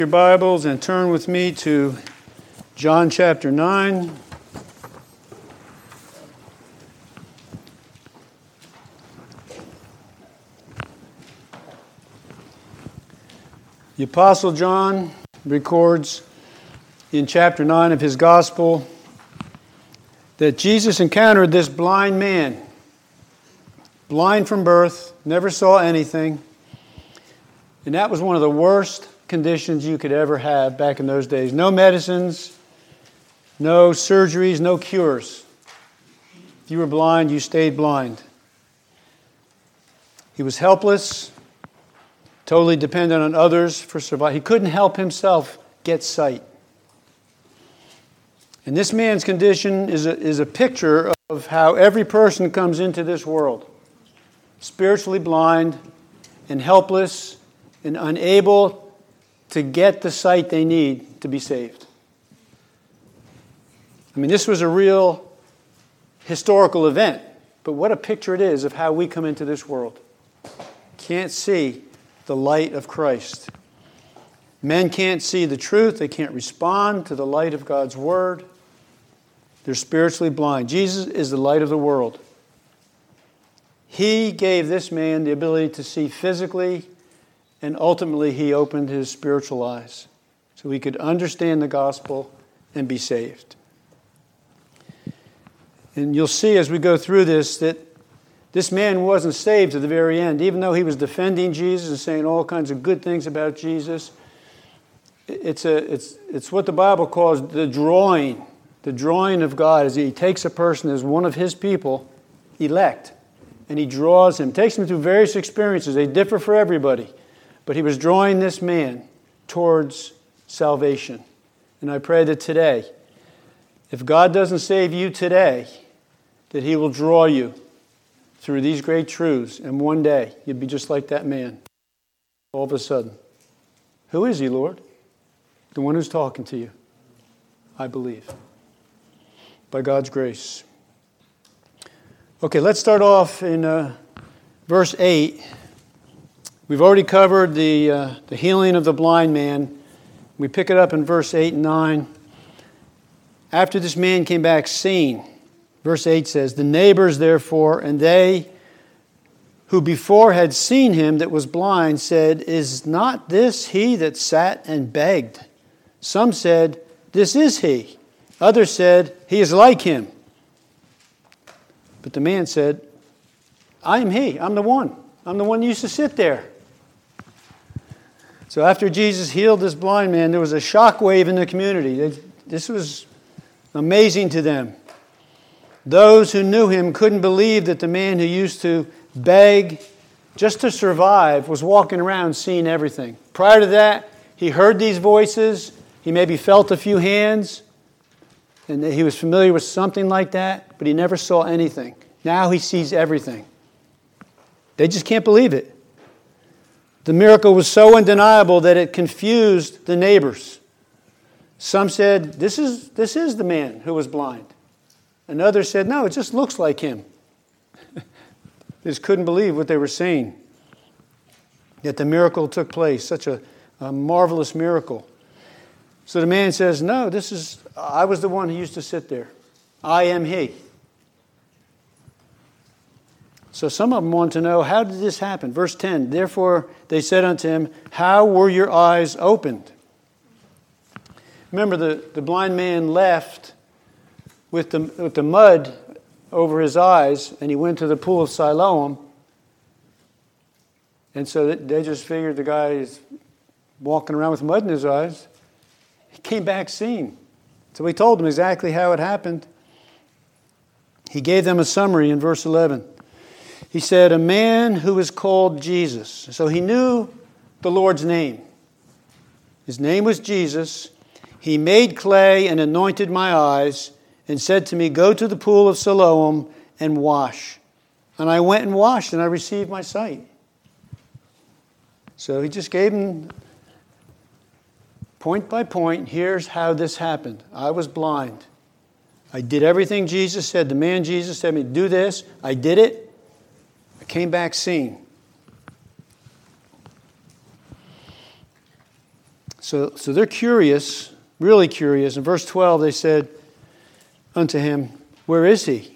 Your Bibles and turn with me to John chapter 9. The Apostle John records in chapter 9 of his gospel that Jesus encountered this blind man, blind from birth, never saw anything, and that was one of the worst conditions you could ever have back in those days. No medicines, no surgeries, no cures. If you were blind, you stayed blind. He was helpless, totally dependent on others for survival. He couldn't help himself get sight. And this man's condition is a picture of how every person comes into this world. Spiritually blind and helpless and unable to get the sight they need to be saved. I mean, this was a real historical event, but what a picture it is of how we come into this world. Can't see the light of Christ. Men can't see the truth. They can't respond to the light of God's Word. They're spiritually blind. Jesus is the light of the world. He gave this man the ability to see physically, and ultimately he opened his spiritual eyes so he could understand the gospel and be saved. And you'll see as we go through this that this man wasn't saved to the very end. Even though he was defending Jesus and saying all kinds of good things about Jesus, it's what the Bible calls the drawing of God. As he takes a person as one of his people, elect, and he draws him, takes him through various experiences. They differ for everybody. But he was drawing this man towards salvation. And I pray that today, if God doesn't save you today, that He will draw you through these great truths. And one day, you'll be just like that man. All of a sudden. Who is He, Lord? The one who's talking to you. I believe. By God's grace. Okay, let's start off in verse 8. We've already covered the healing of the blind man. We pick it up in verse 8 and 9. After this man came back seeing, verse 8 says, the neighbors therefore, and they who before had seen him that was blind, said, is not this he that sat and begged? Some said, this is he. Others said, he is like him. But the man said, I am he. I'm the one. I'm the one who used to sit there. So after Jesus healed this blind man, there was a shockwave in the community. This was amazing to them. Those who knew him couldn't believe that the man who used to beg just to survive was walking around seeing everything. Prior to that, he heard these voices. He maybe felt a few hands, and he was familiar with something like that, but he never saw anything. Now he sees everything. They just can't believe it. The miracle was so undeniable that it confused the neighbors. Some said, this is the man who was blind. And others said, no, it just looks like him. They just couldn't believe what they were seeing. Yet the miracle took place, such a marvelous miracle. So the man says, no, I was the one who used to sit there. I am he. So some of them want to know, how did this happen? Verse 10, therefore they said unto him, how were your eyes opened? Remember, the blind man left with the mud over his eyes, and he went to the pool of Siloam. And so they just figured the guy is walking around with mud in his eyes. He came back seeing. So he told them exactly how it happened. He gave them a summary in verse 11. He said, a man who is called Jesus. So he knew the Lord's name. His name was Jesus. He made clay and anointed my eyes and said to me, go to the pool of Siloam and wash. And I went and washed and I received my sight. So he just gave him point by point, here's how this happened. I was blind. I did everything Jesus said. The man Jesus said me, do this. I did it. I came back seeing. So they're curious, really curious. In verse 12, they said unto him, where is he?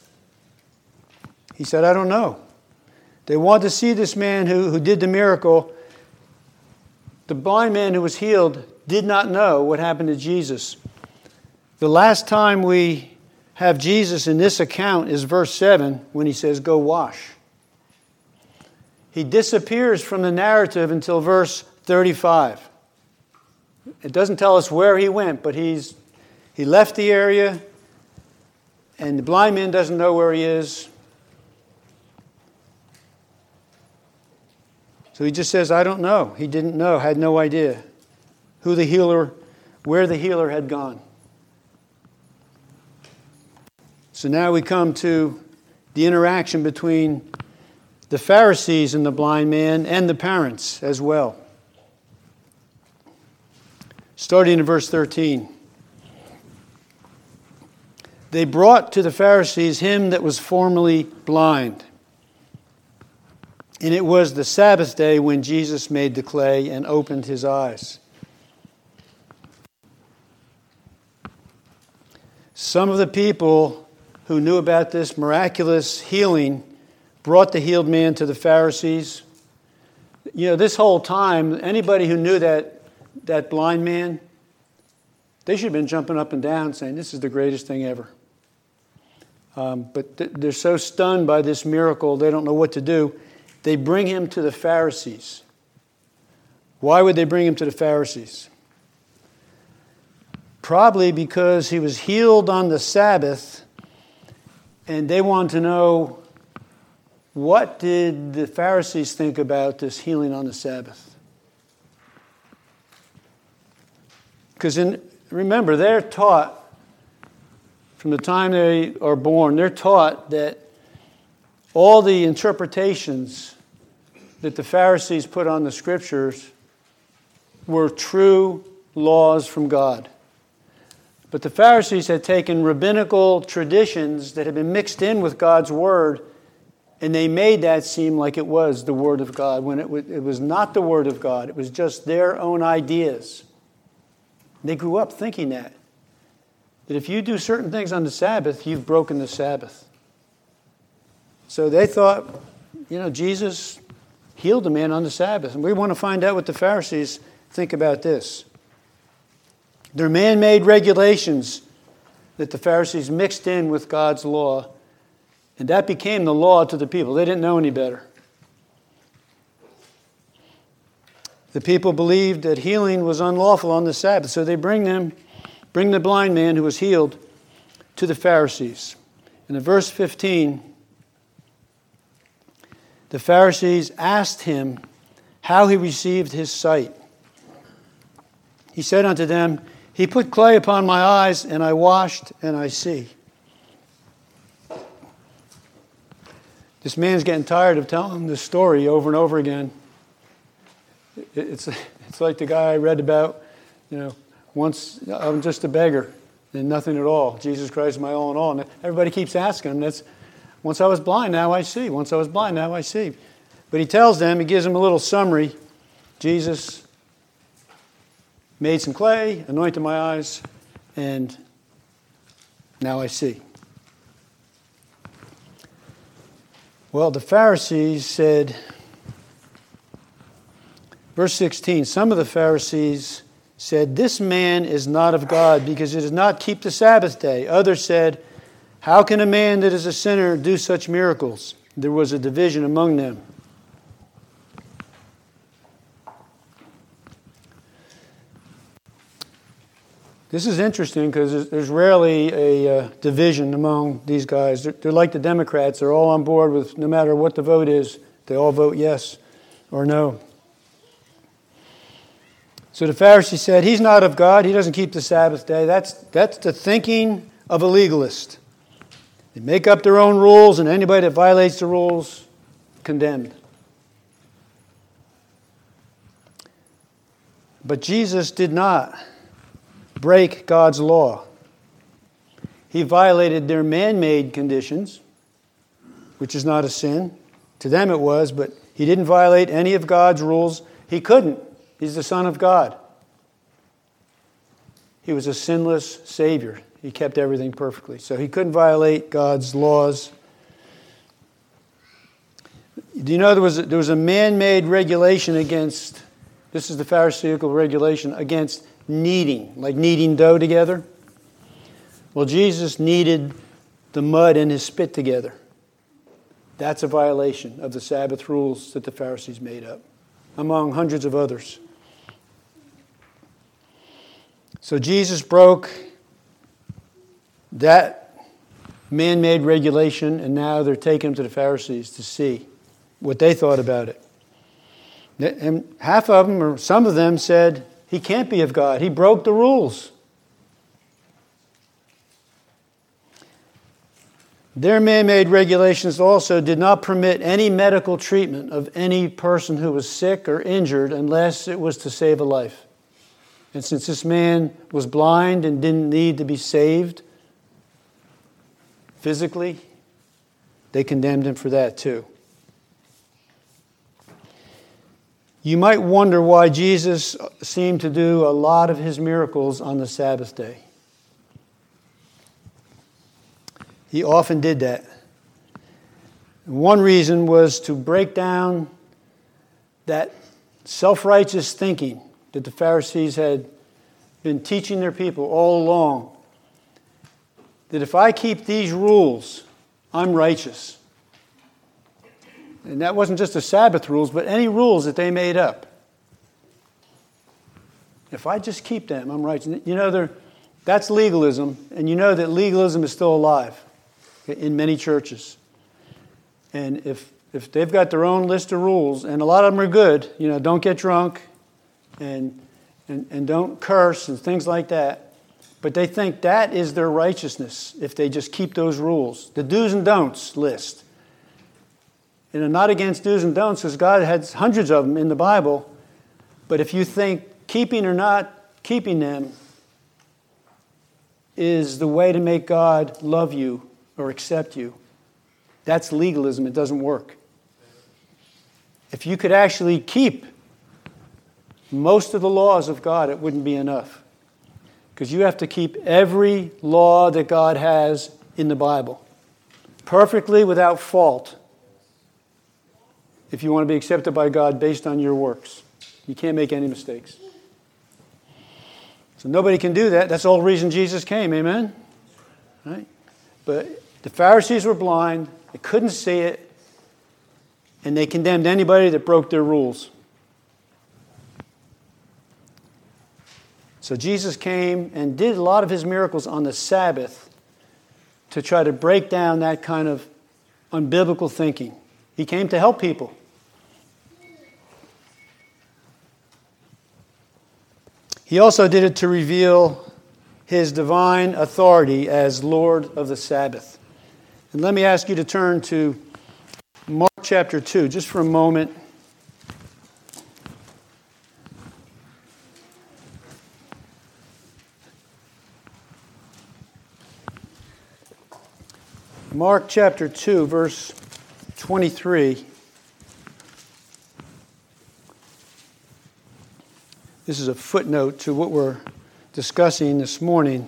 He said, I don't know. They want to see this man who did the miracle. The blind man who was healed did not know what happened to Jesus. The last time we have Jesus in this account is verse 7 when he says, go wash. He disappears from the narrative until verse 35. It doesn't tell us where he went, but he left the area, and the blind man doesn't know where he is. So he just says, I don't know. He didn't know, had no idea where the healer had gone. So now we come to the interaction between the Pharisees and the blind man and the parents as well. Starting in verse 13. They brought to the Pharisees him that was formerly blind. And it was the Sabbath day when Jesus made the clay and opened his eyes. Some of the people who knew about this miraculous healing brought the healed man to the Pharisees. You know, this whole time, anybody who knew that blind man, they should have been jumping up and down saying, this is the greatest thing ever. But they're so stunned by this miracle, they don't know what to do. They bring him to the Pharisees. Why would they bring him to the Pharisees? Probably because he was healed on the Sabbath, and they want to know, what did the Pharisees think about this healing on the Sabbath? Because remember, they're taught, from the time they are born, they're taught that all the interpretations that the Pharisees put on the Scriptures were true laws from God. But the Pharisees had taken rabbinical traditions that had been mixed in with God's Word, and they made that seem like it was the Word of God, when it was not the Word of God. It was just their own ideas. They grew up thinking that if you do certain things on the Sabbath, you've broken the Sabbath. So they thought, Jesus healed a man on the Sabbath. And we want to find out what the Pharisees think about this. They're man-made regulations that the Pharisees mixed in with God's law, and that became the law to the people. They didn't know any better. The people believed that healing was unlawful on the Sabbath, so they bring the blind man who was healed to the Pharisees. And in verse 15, the Pharisees asked him how he received his sight. He said unto them, he put clay upon my eyes, and I washed, and I see. This man's getting tired of telling this story over and over again. It's like the guy I read about, once I'm just a beggar and nothing at all. Jesus Christ is my all in all. And everybody keeps asking him, once I was blind, now I see. Once I was blind, now I see. But he tells them, he gives them a little summary. Jesus made some clay, anointed my eyes, and now I see. Well, the Pharisees said, verse 16, some of the Pharisees said, this man is not of God because he does not keep the Sabbath day. Others said, how can a man that is a sinner do such miracles? There was a division among them. This is interesting because there's rarely a division among these guys. They're like the Democrats. They're all on board with, no matter what the vote is, they all vote yes or no. So the Pharisee said, he's not of God. He doesn't keep the Sabbath day. That's the thinking of a legalist. They make up their own rules, and anybody that violates the rules, condemned. But Jesus did not break God's law. He violated their man-made conditions, which is not a sin. To them it was, but he didn't violate any of God's rules. He couldn't. He's the Son of God. He was a sinless Savior. He kept everything perfectly. So he couldn't violate God's laws. Do you know there was a man-made regulation against, this is the Pharisaical regulation, against kneading, like kneading dough together? Well, Jesus kneaded the mud and his spit together. That's a violation of the Sabbath rules that the Pharisees made up, among hundreds of others. So Jesus broke that man-made regulation, and now they're taking him to the Pharisees to see what they thought about it. And half of them, or some of them, said, he can't be of God. He broke the rules. Their man-made regulations also did not permit any medical treatment of any person who was sick or injured unless it was to save a life. And since this man was blind and didn't need to be saved physically, they condemned him for that too. You might wonder why Jesus seemed to do a lot of his miracles on the Sabbath day. He often did that. One reason was to break down that self-righteous thinking that the Pharisees had been teaching their people all along. That if I keep these rules, I'm righteous. And that wasn't just the Sabbath rules, but any rules that they made up. If I just keep them, I'm righteous. You know, that's legalism, and you know that legalism is still alive in many churches. And if they've got their own list of rules, and a lot of them are good, you know, don't get drunk and don't curse and things like that, but they think that is their righteousness if they just keep those rules. The do's and don'ts list. And I'm not against do's and don'ts because God has hundreds of them in the Bible, but if you think keeping or not keeping them is the way to make God love you or accept you, that's legalism. It doesn't work. If you could actually keep most of the laws of God, it wouldn't be enough. Because you have to keep every law that God has in the Bible perfectly without fault if you want to be accepted by God based on your works. You can't make any mistakes. So nobody can do that. That's the whole reason Jesus came. Amen? Right? But the Pharisees were blind. They couldn't see it. And they condemned anybody that broke their rules. So Jesus came and did a lot of his miracles on the Sabbath to try to break down that kind of unbiblical thinking. He came to help people. He also did it to reveal his divine authority as Lord of the Sabbath. And let me ask you to turn to Mark chapter 2, just for a moment. Mark chapter 2, verse 23. This is a footnote to what we're discussing this morning.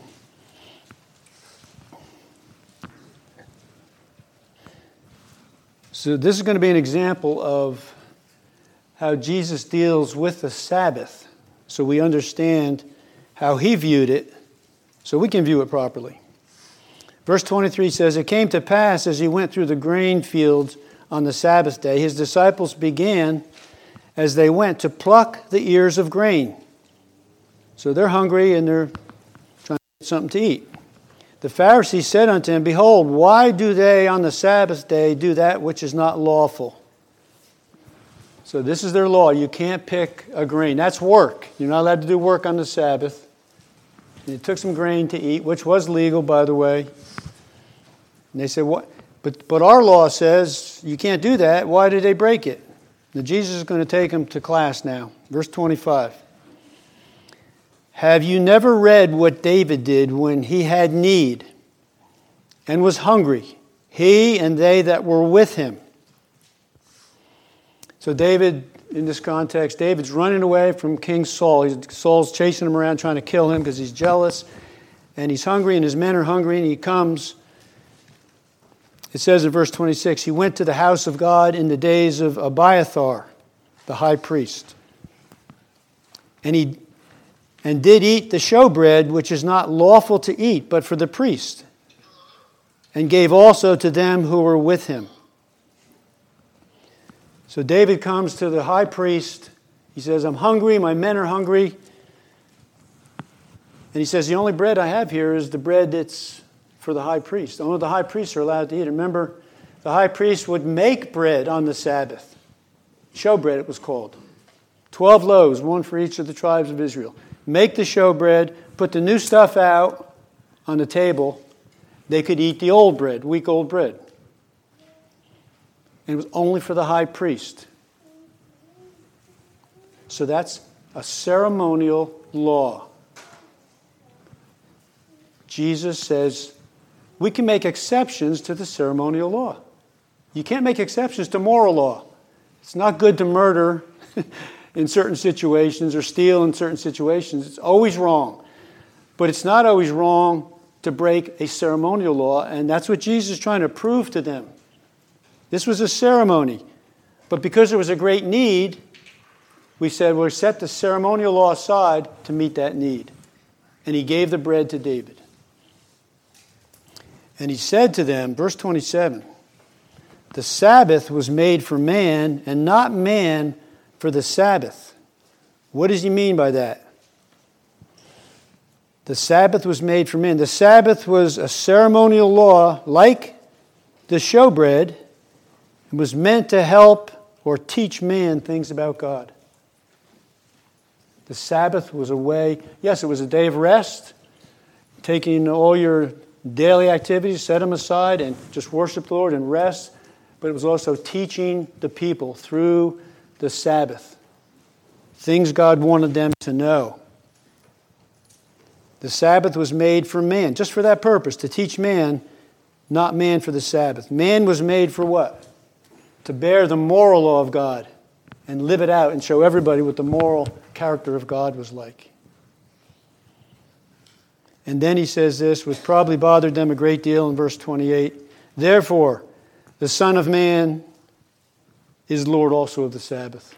So this is going to be an example of how Jesus deals with the Sabbath, so we understand how he viewed it, so we can view it properly. Verse 23 says, "It came to pass as he went through the grain fields on the Sabbath day, his disciples began as they went to pluck the ears of grain." So they're hungry and they're trying to get something to eat. The Pharisees said unto him, "Behold, why do they on the Sabbath day do that which is not lawful?" So this is their law. You can't pick a grain. That's work. You're not allowed to do work on the Sabbath. And they took some grain to eat, which was legal, by the way. And they said, "What? But our law says you can't do that. Why did they break it?" Now Jesus is going to take them to class now. Verse 25. "Have you never read what David did when he had need and was hungry, he and they that were with him?" So David in this context. David's running away from King Saul. Saul's chasing him around trying to kill him because he's jealous. And he's hungry and his men are hungry and he comes. It says in verse 26, he went to the house of God in the days of Abiathar, the high priest. And did eat the showbread, which is not lawful to eat, but for the priest. And gave also to them who were with him. So David comes to the high priest. He says, I'm hungry, my men are hungry. And he says, the only bread I have here is the bread that's for the high priest. Only the high priests are allowed to eat. Remember, the high priest would make bread on the Sabbath. Showbread it was called. 12 loaves, one for each of the tribes of Israel. Make the showbread, put the new stuff out on the table. They could eat the old bread, week-old bread. And it was only for the high priest. So that's a ceremonial law. Jesus says we can make exceptions to the ceremonial law. You can't make exceptions to moral law. It's not good to murder in certain situations or steal in certain situations. It's always wrong. But it's not always wrong to break a ceremonial law, and that's what Jesus is trying to prove to them. This was a ceremony. But because there was a great need, we said we'll set the ceremonial law aside to meet that need. And he gave the bread to David. And he said to them, verse 27, the Sabbath was made for man, and not man for the Sabbath. What does he mean by that? The Sabbath was made for man. The Sabbath was a ceremonial law like the showbread. It was meant to help or teach man things about God. The Sabbath was a way, yes, it was a day of rest, taking all your daily activities, set them aside, and just worship the Lord and rest. But it was also teaching the people through the Sabbath things God wanted them to know. The Sabbath was made for man, just for that purpose, to teach man, not man for the Sabbath. Man was made for what? To bear the moral law of God and live it out and show everybody what the moral character of God was like. And then he says this, which probably bothered them a great deal in verse 28. Therefore, the Son of Man is Lord also of the Sabbath.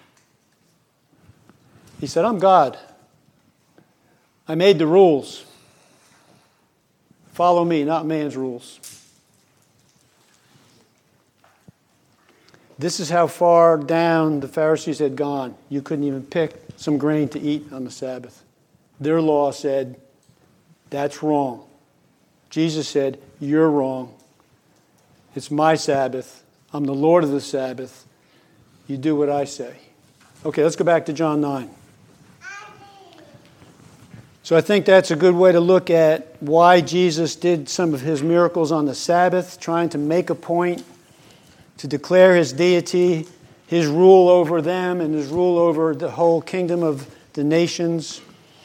He said, I'm God. I made the rules. Follow me, not man's rules. This is how far down the Pharisees had gone. You couldn't even pick some grain to eat on the Sabbath. Their law said, that's wrong. Jesus said, you're wrong. It's my Sabbath. I'm the Lord of the Sabbath. You do what I say. Okay, let's go back to John 9. So I think that's a good way to look at why Jesus did some of his miracles on the Sabbath, trying to make a point, to declare his deity, his rule over them, and his rule over the whole kingdom of the nations.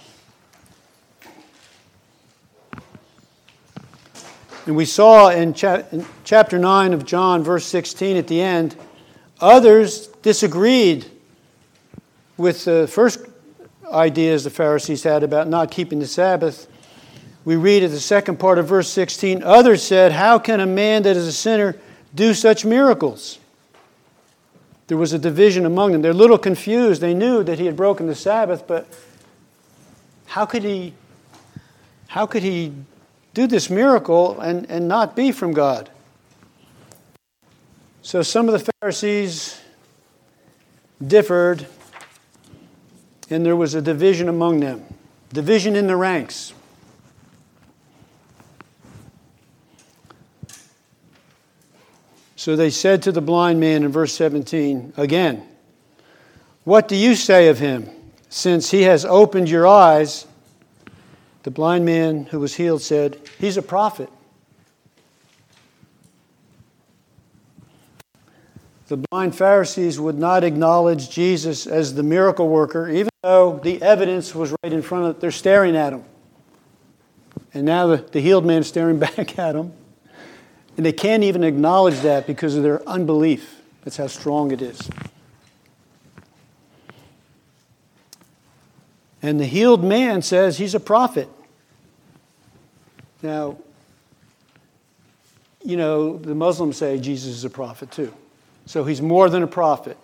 And we saw in chapter 9 of John, verse 16 at the end, others disagreed with the first ideas the Pharisees had about not keeping the Sabbath. We read at the second part of verse 16, others said, how can a man that is a sinner do such miracles? There was a division among them. They're a little confused. They knew that he had broken the Sabbath, but how could he do this miracle and not be from God? So some of the Pharisees differed, and there was a division among them. Division in the ranks. So they said to the blind man in verse 17, again, what do you say of him? Since he has opened your eyes, the blind man who was healed said, he's a prophet. The blind Pharisees would not acknowledge Jesus as the miracle worker, even though the evidence was right in front of them. They're staring at him. And now the healed man is staring back at him. And they can't even acknowledge that because of their unbelief. That's how strong it is. And the healed man says he's a prophet. Now, the Muslims say Jesus is a prophet too. So he's more than a prophet.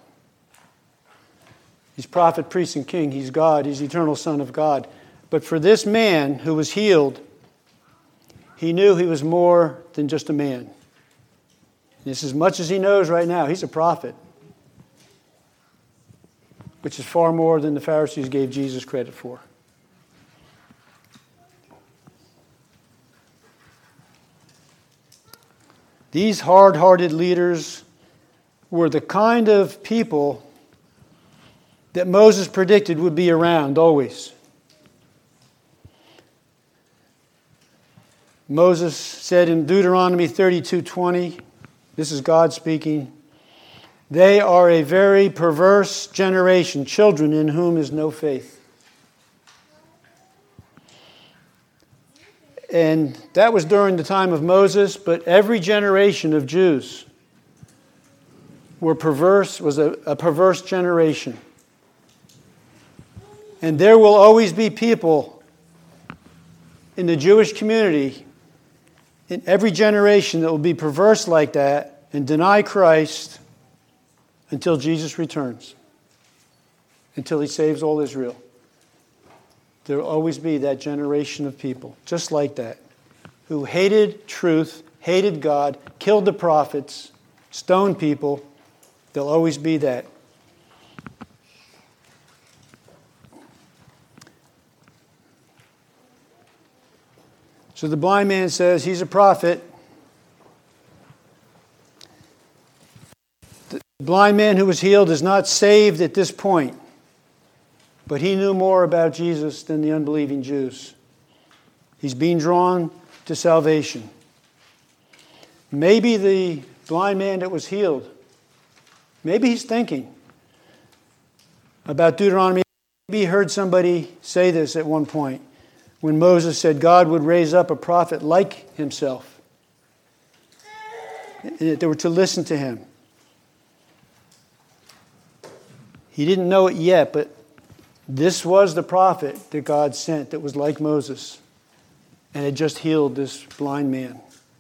He's prophet, priest, and king. He's God. He's the eternal Son of God. But for this man who was healed, he knew he was more than just a man. It's as much as he knows right now. He's a prophet, which is far more than the Pharisees gave Jesus credit for. These hard-hearted leaders were the kind of people that Moses predicted would be around always. Moses said in Deuteronomy 32:20, this is God speaking, "They are a very perverse generation, children in whom is no faith." And that was during the time of Moses, but every generation of Jews was a perverse generation. And there will always be people in the Jewish community in every generation that will be perverse like that and deny Christ until Jesus returns, until he saves all Israel. There will always be that generation of people, just like that, who hated truth, hated God, killed the prophets, stoned people. There'll always be that. So the blind man says he's a prophet. The blind man who was healed is not saved at this point, but he knew more about Jesus than the unbelieving Jews. He's being drawn to salvation. Maybe the blind man that was healed, maybe he's thinking about Deuteronomy. Maybe he heard somebody say this at one point when Moses said God would raise up a prophet like himself. They were to listen to him. He didn't know it yet, but this was the prophet that God sent that was like Moses and had just healed this blind man.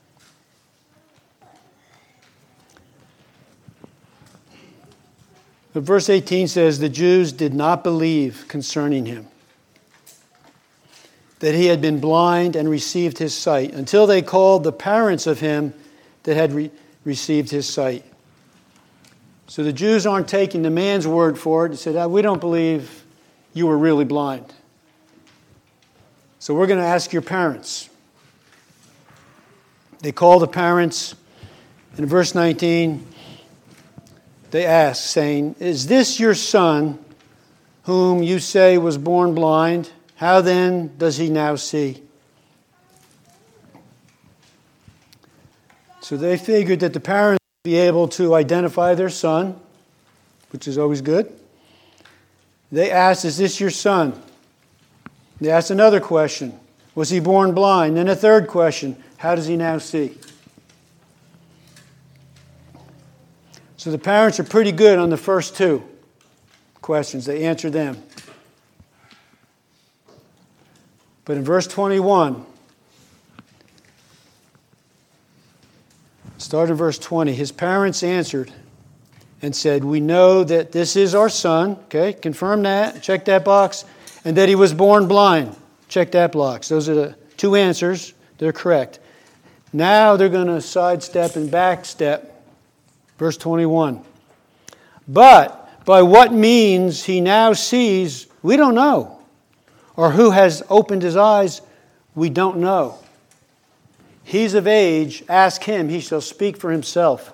But verse 18 says, the Jews did not believe concerning him, that he had been blind and received his sight, until they called the parents of him that had received his sight. So the Jews aren't taking the man's word for it. They said, we don't believe you were really blind. So we're going to ask your parents. They call the parents. In verse 19, they ask, saying, is this your son, whom you say was born blind? How then does he now see? So they figured that the parents would be able to identify their son, which is always good. They asked, is this your son? They asked another question. Was he born blind? And a third question, how does he now see? So the parents are pretty good on the first two questions. They answer them. But in verse 21, start in verse 20, his parents answered and said, we know that this is our son. Okay, confirm that. Check that box. And that he was born blind. Check that box. Those are the two answers. They're correct. Now they're going to sidestep and backstep. Verse 21. But by what means he now sees, we don't know. Or who has opened his eyes, we don't know. He's of age. Ask him. He shall speak for himself.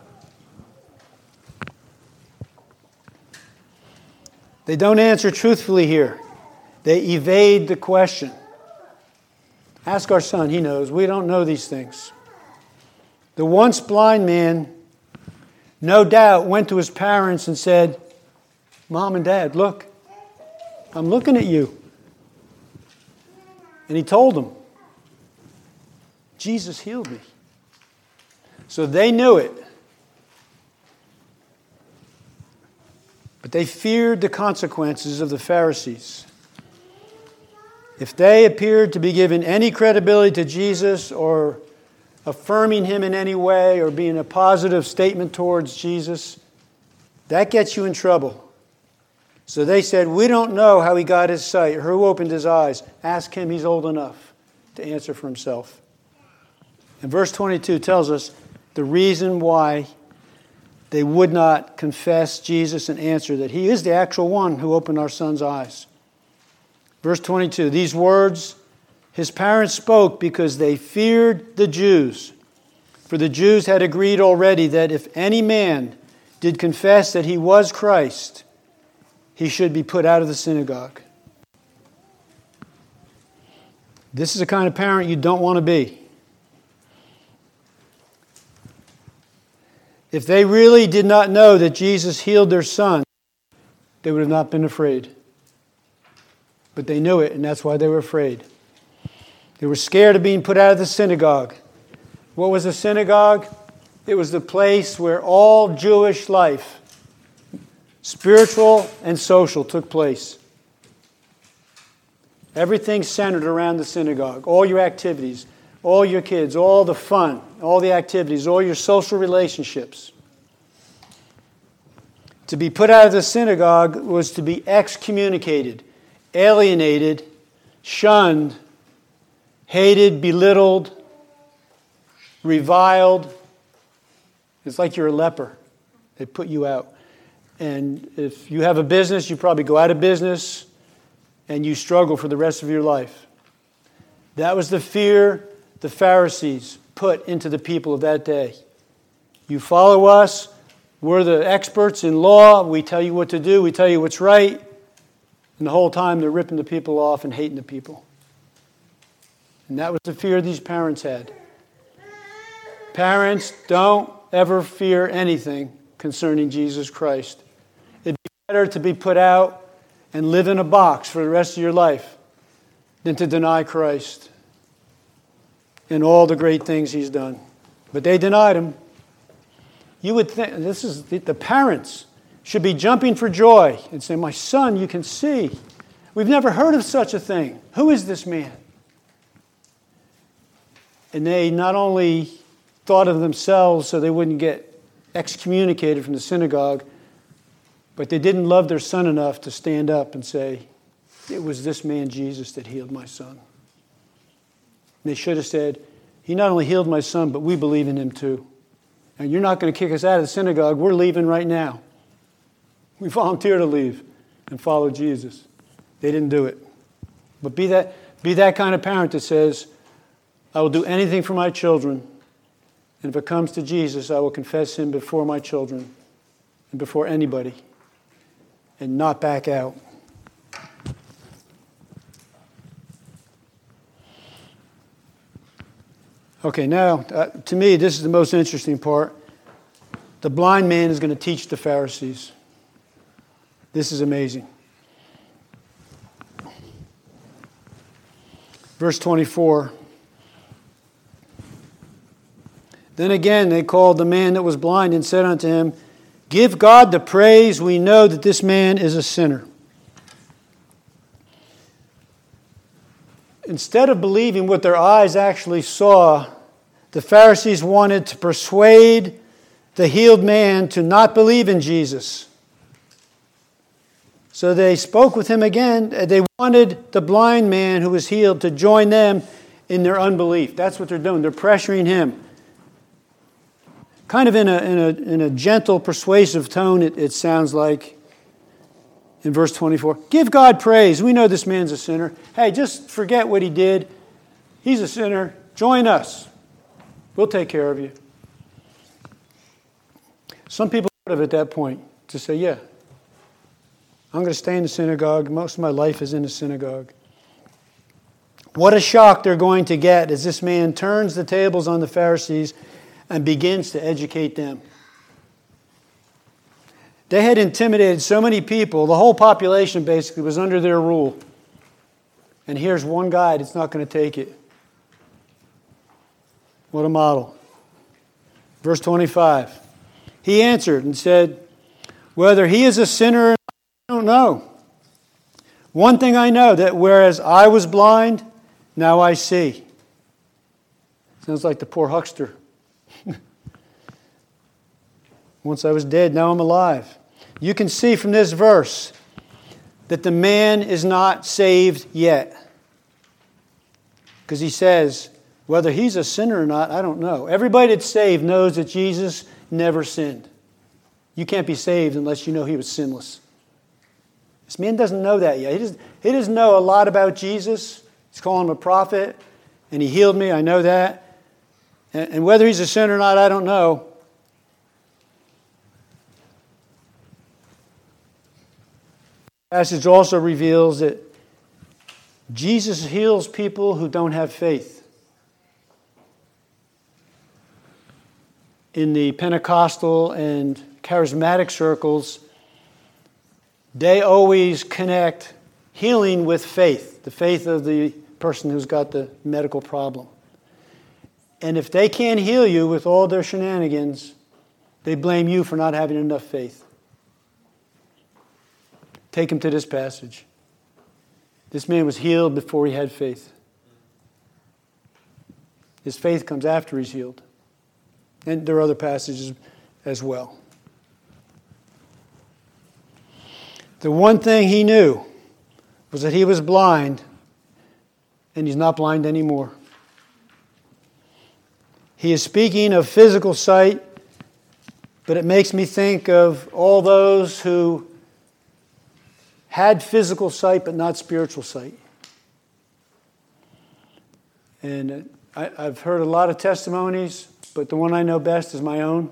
They don't answer truthfully here. They evade the question. Ask our son. He knows. We don't know these things. The once blind man, no doubt, went to his parents and said, Mom and Dad, look, I'm looking at you. And he told them, Jesus healed me. So they knew it. But they feared the consequences of the Pharisees. If they appeared to be giving any credibility to Jesus or affirming him in any way or being a positive statement towards Jesus, that gets you in trouble. So they said, we don't know how he got his sight or who opened his eyes. Ask him, he's old enough to answer for himself. And verse 22 tells us the reason why they would not confess Jesus and answer that he is the actual one who opened our son's eyes. Verse 22, these words his parents spoke because they feared the Jews. For the Jews had agreed already that if any man did confess that he was Christ, he should be put out of the synagogue. This is the kind of parent you don't want to be. If they really did not know that Jesus healed their son, they would have not been afraid. But they knew it, and that's why they were afraid. They were scared of being put out of the synagogue. What was a synagogue? It was the place where all Jewish life, spiritual and social, took place. Everything centered around the synagogue. All your activities, all your kids, all the fun, all the activities, all your social relationships. To be put out of the synagogue was to be excommunicated, alienated, shunned, hated, belittled, reviled. It's like you're a leper. They put you out. And if you have a business, you probably go out of business and you struggle for the rest of your life. That was the fear the Pharisees put into the people of that day. You follow us, we're the experts in law, we tell you what to do, we tell you what's right, and the whole time they're ripping the people off and hating the people. And that was the fear these parents had. Parents, don't ever fear anything concerning Jesus Christ. It'd be better to be put out and live in a box for the rest of your life than to deny Christ and all the great things he's done. But they denied him. You would think, this is the parents should be jumping for joy and saying, my son, you can see. We've never heard of such a thing. Who is this man? And they not only thought of themselves so they wouldn't get excommunicated from the synagogue, but they didn't love their son enough to stand up and say, it was this man Jesus that healed my son. And they should have said, he not only healed my son, but we believe in him too. And you're not going to kick us out of the synagogue. We're leaving right now. We volunteer to leave and follow Jesus. They didn't do it. But be that kind of parent that says, I will do anything for my children. And if it comes to Jesus, I will confess him before my children and before anybody and not back out. Okay, now, to me, this is the most interesting part. The blind man is going to teach the Pharisees. This is amazing. Verse 24. Then again they called the man that was blind and said unto him, give God the praise, we know that this man is a sinner. Instead of believing what their eyes actually saw, the Pharisees wanted to persuade the healed man to not believe in Jesus. So they spoke with him again. They wanted the blind man who was healed to join them in their unbelief. That's what they're doing. They're pressuring him. Kind of in a gentle, persuasive tone, it sounds like. In verse 24, give God praise. We know this man's a sinner. Hey, just forget what he did. He's a sinner. Join us. We'll take care of you. Some people would have at that point to say, yeah, I'm going to stay in the synagogue. Most of my life is in the synagogue. What a shock they're going to get as this man turns the tables on the Pharisees and begins to educate them. They had intimidated so many people. The whole population basically was under their rule. And here's one guy that's not going to take it. What a model. Verse 25. He answered and said, whether he is a sinner or not, I don't know. One thing I know, that whereas I was blind, now I see. Sounds like the poor huckster. Once I was dead, now I'm alive. You can see from this verse that the man is not saved yet. Because he says, whether he's a sinner or not, I don't know. Everybody that's saved knows that Jesus never sinned. You can't be saved unless you know he was sinless. This man doesn't know that yet. He doesn't know a lot about Jesus. He's calling him a prophet, and he healed me, I know that. And whether he's a sinner or not, I don't know. The passage also reveals that Jesus heals people who don't have faith. In the Pentecostal and charismatic circles, they always connect healing with faith, the faith of the person who's got the medical problem. And if they can't heal you with all their shenanigans, they blame you for not having enough faith. Take him to this passage. This man was healed before he had faith. His faith comes after he's healed. And there are other passages as well. The one thing he knew was that he was blind, and he's not blind anymore. He is speaking of physical sight, but it makes me think of all those who had physical sight but not spiritual sight. And I've heard a lot of testimonies, but the one I know best is my own.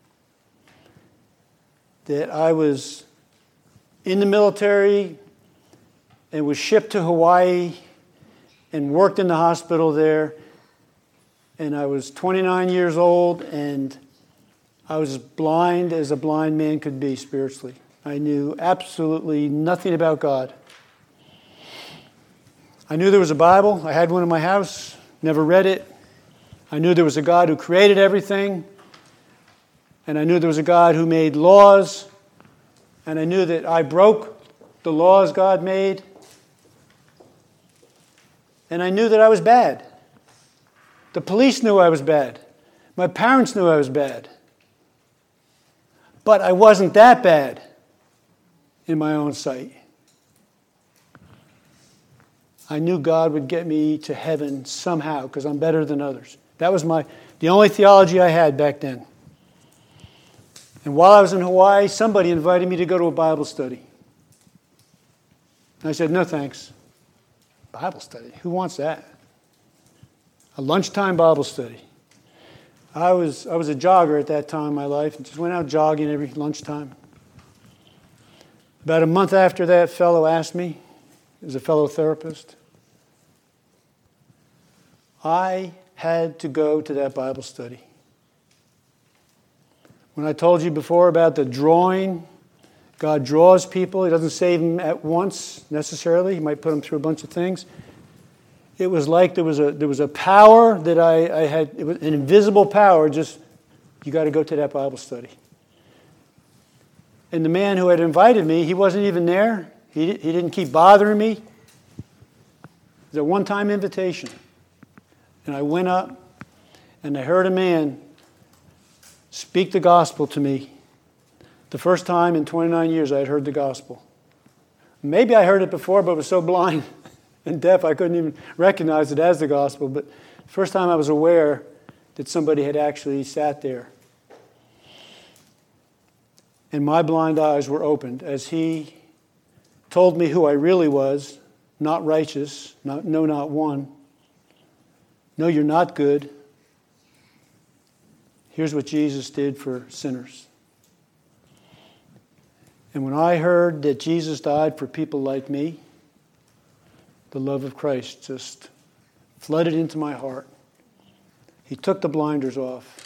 That I was in the military and was shipped to Hawaii and worked in the hospital there. And I was 29 years old, and I was as blind as a blind man could be spiritually. I knew absolutely nothing about God. I knew there was a Bible. I had one in my house, never read it. I knew there was a God who created everything. And I knew there was a God who made laws. And I knew that I broke the laws God made. And I knew that I was bad. The police knew I was bad. My parents knew I was bad. But I wasn't that bad in my own sight. I knew God would get me to heaven somehow because I'm better than others. That was the only theology I had back then. And while I was in Hawaii, somebody invited me to go to a Bible study. And I said, no thanks. Bible study? Who wants that? A lunchtime Bible study. I was a jogger at that time in my life and just went out jogging every lunchtime. About a month after that, fellow asked me, he was a fellow therapist, I had to go to that Bible study. When I told you before about the drawing, God draws people. He doesn't save them at once necessarily. He might put them through a bunch of things. It was like there was a power that I had. It was an invisible power. Just, you got to go to that Bible study. And the man who had invited me, he wasn't even there. He didn't keep bothering me. It was a one-time invitation. And I went up, and I heard a man speak the gospel to me. The first time in 29 years I had heard the gospel. Maybe I heard it before, but I was so blind and deaf I couldn't even recognize it as the gospel. But the first time I was aware that somebody had actually sat there. And my blind eyes were opened as he told me who I really was, not righteous, not one. No, you're not good. Here's what Jesus did for sinners. And when I heard that Jesus died for people like me, the love of Christ just flooded into my heart. He took the blinders off.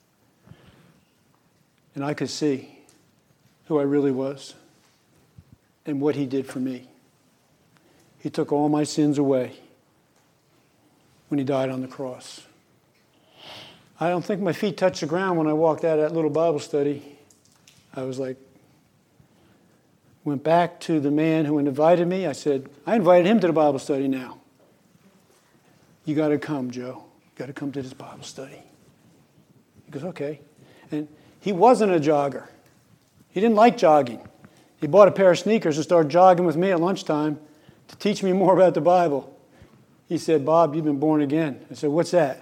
And I could see who I really was and what he did for me. He took all my sins away when he died on the cross. I don't think my feet touched the ground when I walked out of that little Bible study. I was like, Went back to the man who invited me. I said, I invited him to the Bible study now. You got to come, Joe. You got to come to this Bible study. He goes, okay. And he wasn't a jogger. He didn't like jogging. He bought a pair of sneakers and started jogging with me at lunchtime to teach me more about the Bible. He said, Bob, you've been born again. I said, what's that?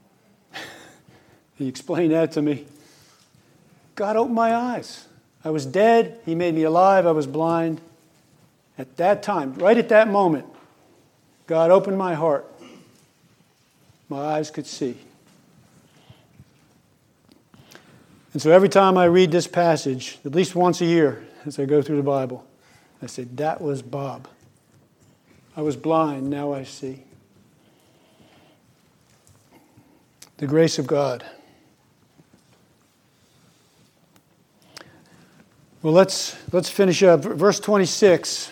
He explained that to me. God opened my eyes. I was dead. He made me alive. I was blind. At that time, right at that moment, God opened my heart. My eyes could see. And so every time I read this passage, at least once a year as I go through the Bible, I say, that was Bob. I was blind, now I see. The grace of God. Well, let's finish up. Verse 26.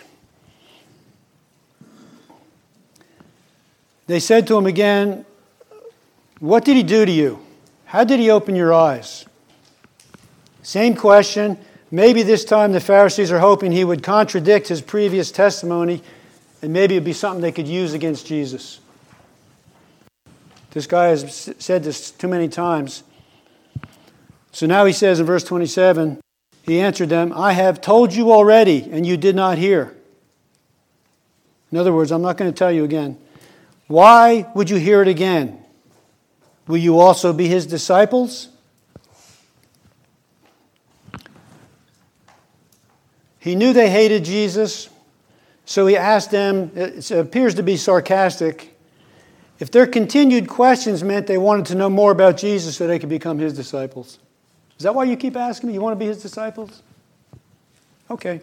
They said to him again, what did he do to you? How did he open your eyes? Same question. Maybe this time the Pharisees are hoping he would contradict his previous testimony, and maybe it would be something they could use against Jesus. This guy has said this too many times. So now he says in verse 27, he answered them, I have told you already, and you did not hear. In other words, I'm not going to tell you again. Why would you hear it again? Will you also be his disciples? He knew they hated Jesus, so he asked them, it appears to be sarcastic, if their continued questions meant they wanted to know more about Jesus so they could become his disciples. Is that why you keep asking me? You want to be his disciples? Okay.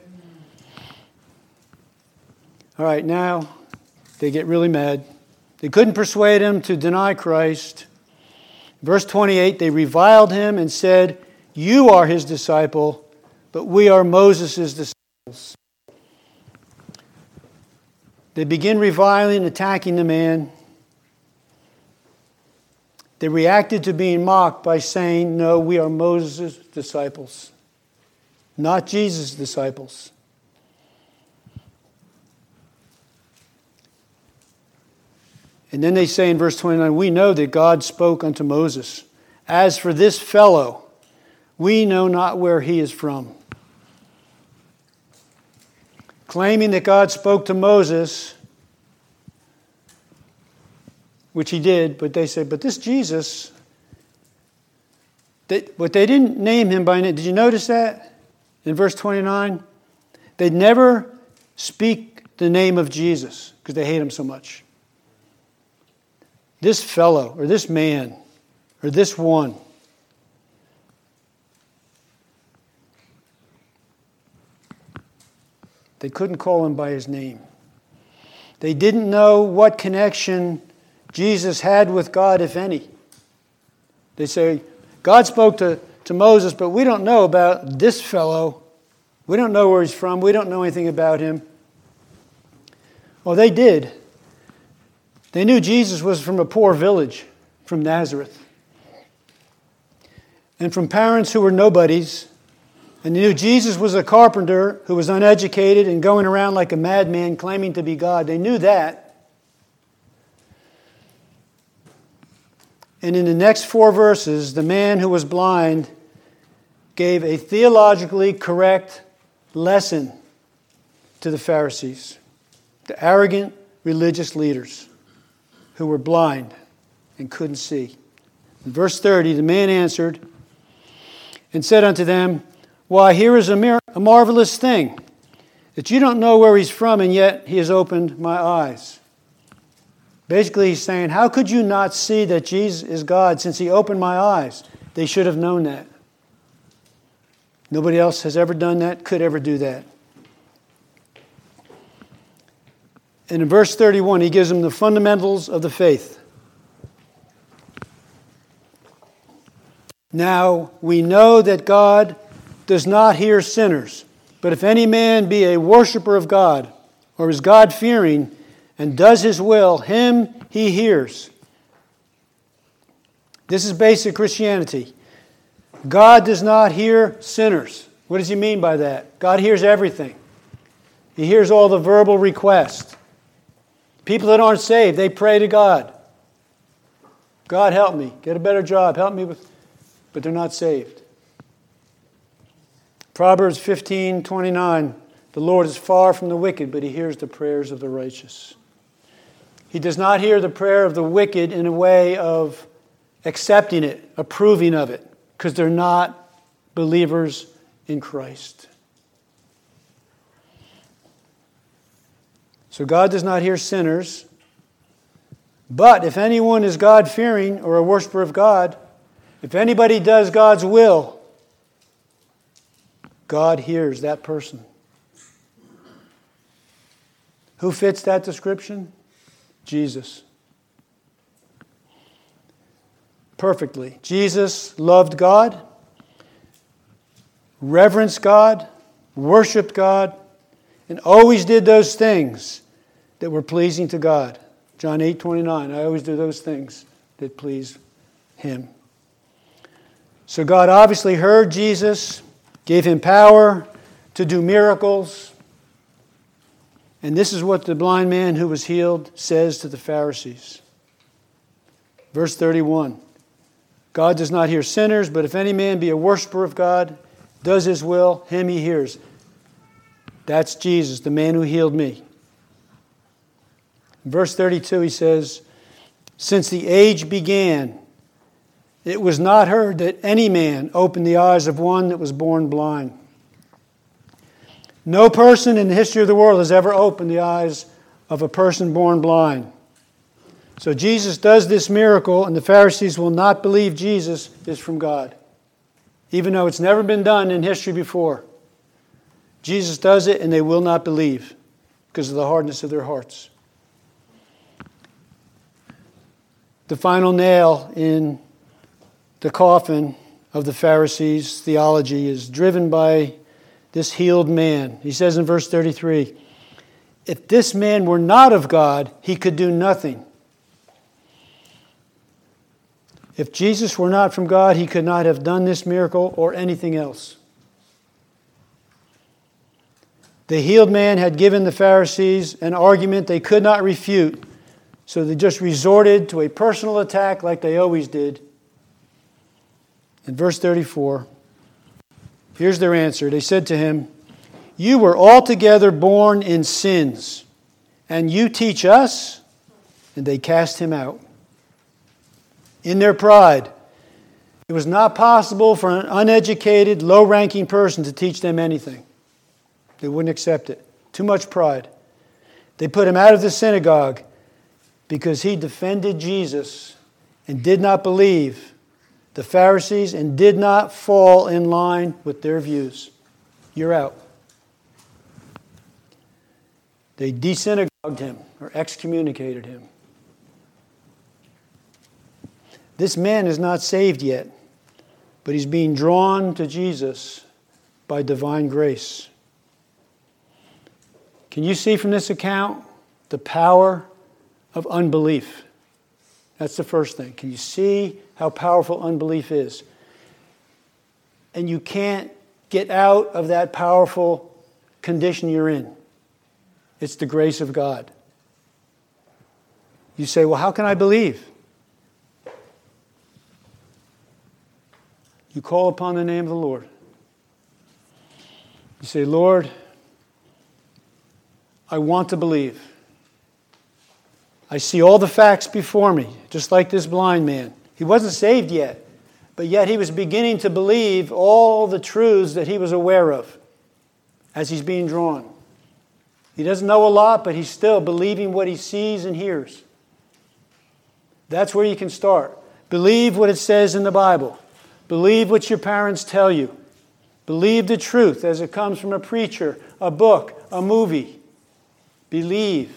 All right, now they get really mad. They couldn't persuade him to deny Christ. Verse 28, they reviled him and said, you are his disciple, but we are Moses' disciples. They begin reviling and attacking the man. They reacted to being mocked by saying, no, we are Moses' disciples, not Jesus' disciples. And then they say in verse 29, we know that God spoke unto Moses. As for this fellow, we know not where he is from. Claiming that God spoke to Moses, which he did, but they said, but this Jesus, but they didn't name him by name. Did you notice that? In verse 29, they'd never speak the name of Jesus because they hate him so much. This fellow, or this man, or this one. They couldn't call him by his name. They didn't know what connection Jesus had with God, if any. They say, God spoke to Moses, but we don't know about this fellow. We don't know where he's from. We don't know anything about him. Well, they did. They knew Jesus was from a poor village, from Nazareth. And from parents who were nobodies. And they knew Jesus was a carpenter who was uneducated and going around like a madman claiming to be God. They knew that. And in the next 4 verses, the man who was blind gave a theologically correct lesson to the Pharisees, the arrogant religious leaders who were blind and couldn't see. In verse 30, the man answered and said unto them, why, here is a marvelous thing, that you don't know where he's from, and yet he has opened my eyes. Basically, he's saying, how could you not see that Jesus is God since he opened my eyes? They should have known that. Nobody else has ever done that, could ever do that. And in verse 31, he gives them the fundamentals of the faith. Now, we know that God does not hear sinners, but if any man be a worshiper of God, or is God-fearing, and does his will, him he hears. This is basic Christianity. God does not hear sinners. What does he mean by that? God hears everything. He hears all the verbal requests. People that aren't saved, they pray to God. God, help me. Get a better job. Help me with... But they're not saved. Proverbs 15:29. The Lord is far from the wicked, but He hears the prayers of the righteous. He does not hear the prayer of the wicked in a way of accepting it, approving of it, because they're not believers in Christ. So God does not hear sinners. But if anyone is God-fearing or a worshiper of God, if anybody does God's will, God hears that person. Who fits that description? Jesus. Perfectly. Jesus loved God, reverenced God, worshiped God, and always did those things that were pleasing to God. John 8:29, I always do those things that please Him. So God obviously heard Jesus, gave Him power to do miracles. And this is what the blind man who was healed says to the Pharisees. Verse 31, God does not hear sinners, but if any man be a worshiper of God, does His will, him He hears. That's Jesus, the man who healed me. In verse 32 he says, since the age began, it was not heard that any man opened the eyes of one that was born blind. No person in the history of the world has ever opened the eyes of a person born blind. So Jesus does this miracle, and the Pharisees will not believe Jesus is from God, even though it's never been done in history before. Jesus does it, and they will not believe because of the hardness of their hearts. The final nail in the coffin of the Pharisees' theology is driven by this healed man. He says in verse 33, if this man were not of God, he could do nothing. If Jesus were not from God, He could not have done this miracle or anything else. The healed man had given the Pharisees an argument they could not refute, so they just resorted to a personal attack like they always did. In verse 34, here's their answer. They said to Him, you were altogether born in sins, and you teach us? And they cast Him out. In their pride, it was not possible for an uneducated, low-ranking person to teach them anything. They wouldn't accept it. Too much pride. They put Him out of the synagogue because He defended Jesus and did not believe the Pharisees and did not fall in line with their views. You're out. They desynagogued Him or excommunicated Him. This man is not saved yet, but he's being drawn to Jesus by divine grace. Can you see from this account the power of unbelief? That's the first thing. Can you see how powerful unbelief is? And you can't get out of that powerful condition you're in. It's the grace of God. You say, well, how can I believe? You call upon the name of the Lord. You say, Lord, I want to believe. I see all the facts before me, just like this blind man. He wasn't saved yet, but yet he was beginning to believe all the truths that he was aware of as he's being drawn. He doesn't know a lot, but he's still believing what he sees and hears. That's where you can start. Believe what it says in the Bible. Believe what your parents tell you. Believe the truth as it comes from a preacher, a book, a movie. Believe.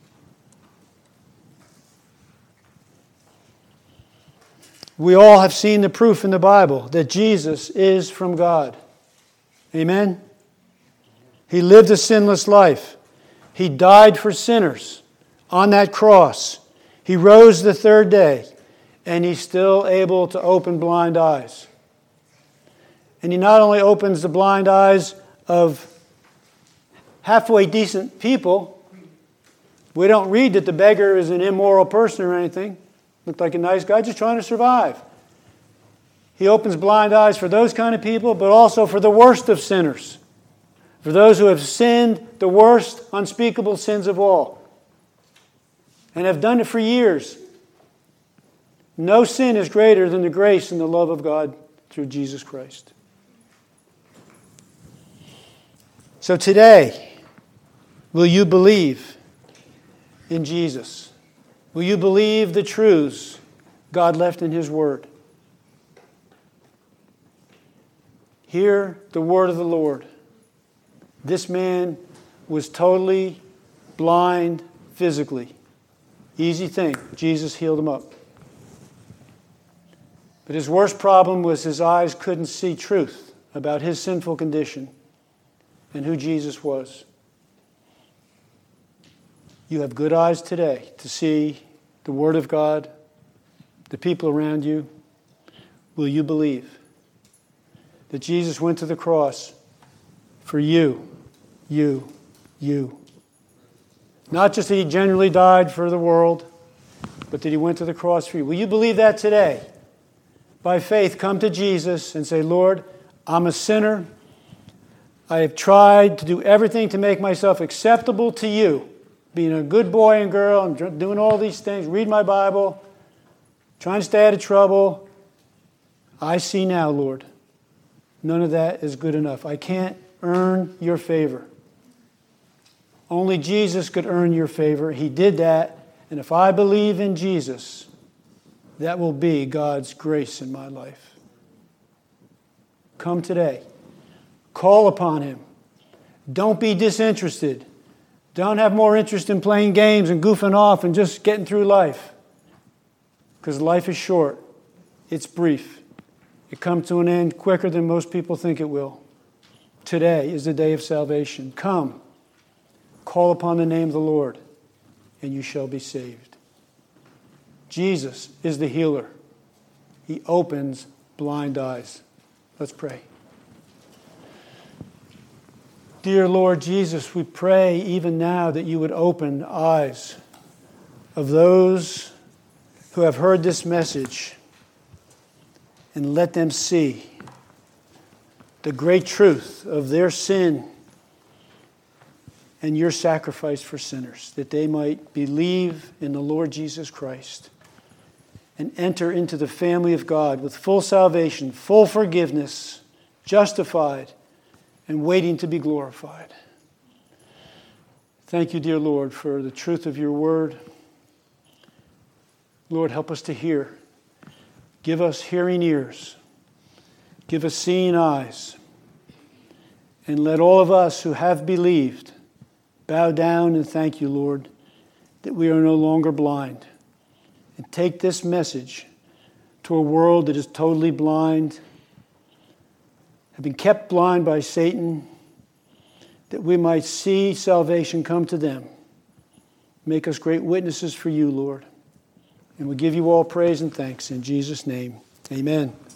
We all have seen the proof in the Bible that Jesus is from God. Amen? He lived a sinless life. He died for sinners on that cross. He rose the third day, and He's still able to open blind eyes. And He not only opens the blind eyes of halfway decent people. We don't read that the beggar is an immoral person or anything. Looked like a nice guy just trying to survive. He opens blind eyes for those kind of people, but also for the worst of sinners. For those who have sinned the worst unspeakable sins of all. And have done it for years. No sin is greater than the grace and the love of God through Jesus Christ. So today, will you believe in Jesus? Will you believe the truths God left in His Word? Hear the word of the Lord. This man was totally blind physically. Easy thing. Jesus healed him up. But his worst problem was his eyes couldn't see truth about his sinful condition and who Jesus was. You have good eyes today to see the Word of God, the people around you. Will you believe that Jesus went to the cross for you? Not just that He generally died for the world, but that He went to the cross for you. Will you believe that today? By faith, come to Jesus and say, Lord, I'm a sinner. I have tried to do everything to make myself acceptable to You. Being a good boy and girl and doing all these things, read my Bible, trying to stay out of trouble. I see now, Lord, none of that is good enough. I can't earn Your favor. Only Jesus could earn Your favor. He did that. And if I believe in Jesus, that will be God's grace in my life. Come today. Call upon Him. Don't be disinterested. Don't have more interest in playing games and goofing off and just getting through life. Because life is short. It's brief. It comes to an end quicker than most people think it will. Today is the day of salvation. Come. Call upon the name of the Lord, and you shall be saved. Jesus is the healer. He opens blind eyes. Let's pray. Dear Lord Jesus, we pray even now that You would open the eyes of those who have heard this message and let them see the great truth of their sin and Your sacrifice for sinners, that they might believe in the Lord Jesus Christ and enter into the family of God with full salvation, full forgiveness, justified, and waiting to be glorified. Thank You, dear Lord, for the truth of Your word. Lord, help us to hear. Give us hearing ears. Give us seeing eyes. And let all of us who have believed bow down and thank You, Lord, that we are no longer blind. And take this message to a world that is totally blind, have been kept blind by Satan, that we might see salvation come to them. Make us great witnesses for You, Lord. And we give You all praise and thanks in Jesus' name. Amen.